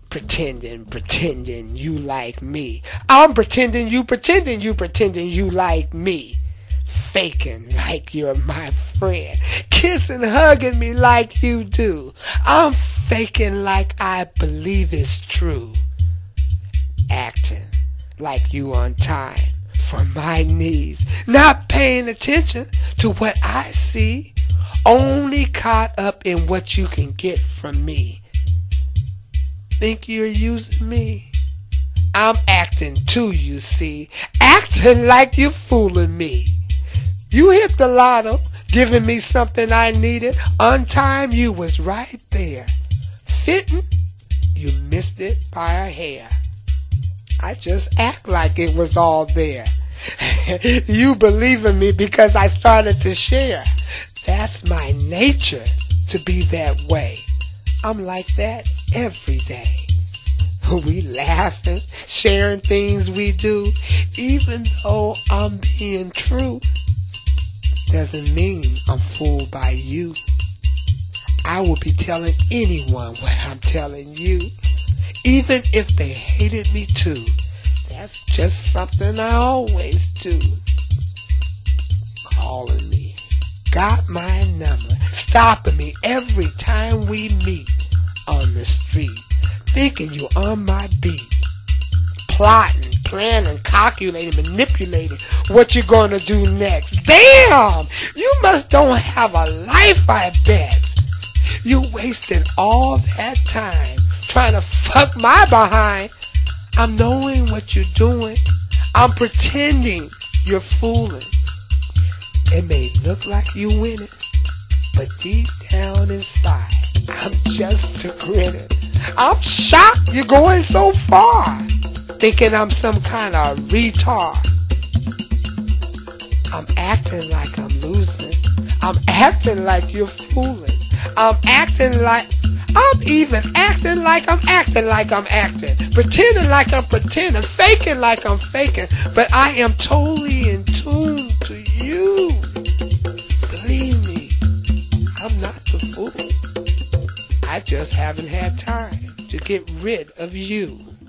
Pretending you like me. I'm pretending you like me. Faking like you're my friend. Kissing, hugging me like you do. I'm faking like I believe it's true. Acting like you on time for my needs. Not paying attention to what I see. Only caught up in what you can get from me. Think you're using me? I'm acting too, you see. Acting like you're fooling me. You hit the lotto, giving me something I needed. On time, you was right there. Fitting, you missed it by a hair. I just act like it was all there. You believe in me because I started to share. That's my nature, to be that way. I'm like that every day. We laughing, sharing things we do. Even though I'm being true, doesn't mean I'm fooled by you. I will be telling anyone what I'm telling you, even if they hated me too. That's just something I always do. Calling me, got my number, stopping me every time we meet on the street, thinking you on my beat, plotting, planning, calculating, manipulating what you're gonna do next. Damn, you must don't have a life, I bet. You wasted all that time trying to fuck my behind. I'm knowing what you're doing. I'm pretending you're fooling. It may look like you winning, but deep down inside, I'm just grinning. I'm shocked you're going so far, thinking I'm some kind of retard. I'm acting like I'm losing. I'm acting like you're fooling. I'm even acting like I'm acting. Pretending like I'm pretending. Faking like I'm faking. But I am totally in tune to you. Believe me, I'm not the fool. I just haven't had time to get rid of you.